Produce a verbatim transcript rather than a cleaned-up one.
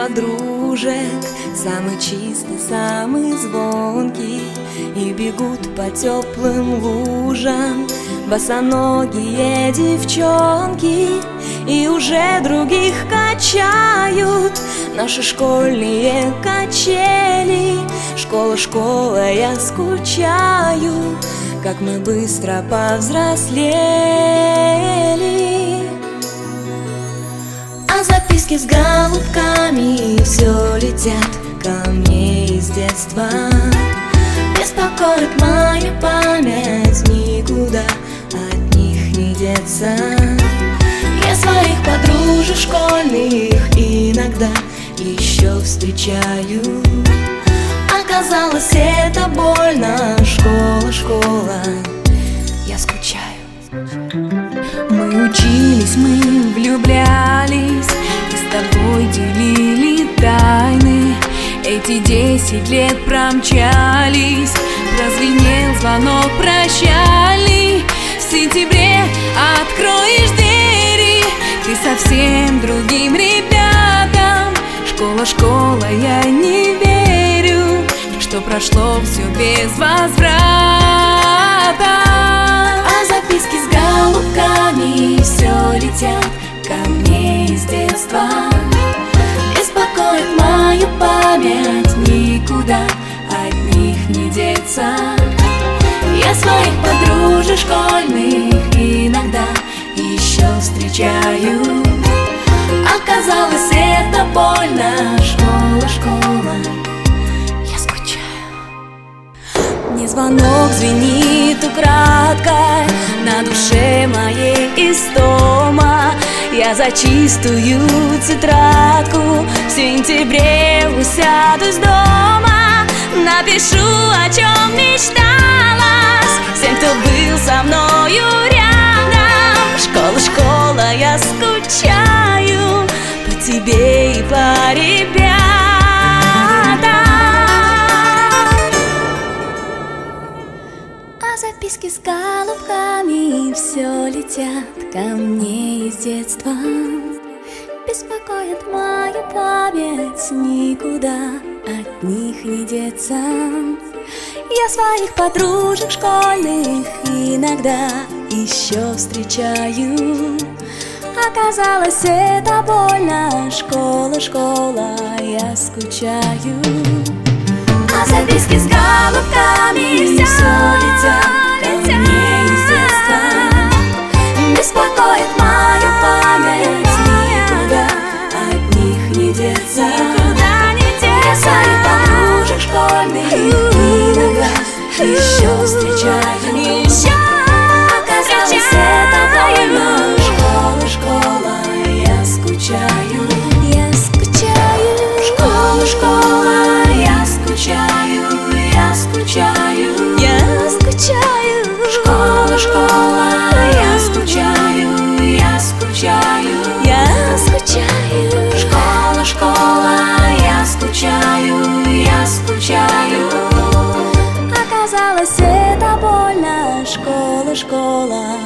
подружек, самый чистый, самый звонкий, и бегут по теплым лужам босоногие девчонки, и уже других качают наши школьные качели. Школа, школа, я скучаю, как мы быстро повзрослели. А записки с голубками все летят ко мне из детства. Беспокоит моя память, никуда от них не деться. Я своих подружек школьных иногда еще встречаю. Оказалось, это больно. Школа, школа, я скучаю. Мы учились, мы влюблялись, и с тобой делили тайны. Эти десять лет промчались, прозвенел звонок прощальный. В сентябре откроешь двери ты совсем другим ребятам. Школа, школа, я не верю, что прошло все без возврата. А записки с голубками все летят ко мне из детства. Беспокоит мою память, никуда от них не деться. Я своих подружек школьных иногда еще встречаю. Оказалось, это больно. Школа, школа, я скучаю. Мне звонок звенит украдкой, на душе моей истома. Я за чистую тетрадку в сентябре усядусь дома. Напишу, о чем мечталась всем, кто был со мною рядом. Школа, школа, я скучаю по тебе и по ребятам. А записки с голубками все летят ко мне из детства. Беспокоит мою память, никуда от них не деться. Я своих подружек школьных иногда еще встречаю. Оказалось, это больно. Школа, школа, я скучаю. А записки с голубками все летят ко мне из детства. Беспокоит мою память, никуда от них не деться. Я своих подружек школьных иногда еще встречаю. Оказалось, это больно. Школа, школа, я скучаю. Я скучаю. Школа, школа, я скучаю. Я скучаю. Я скучаю. Школа, школа, я скучаю. Я скучаю. Я скучаю. Школа, школа, я скучаю. Я скучаю. Оказалось, это больно. Школа, школа.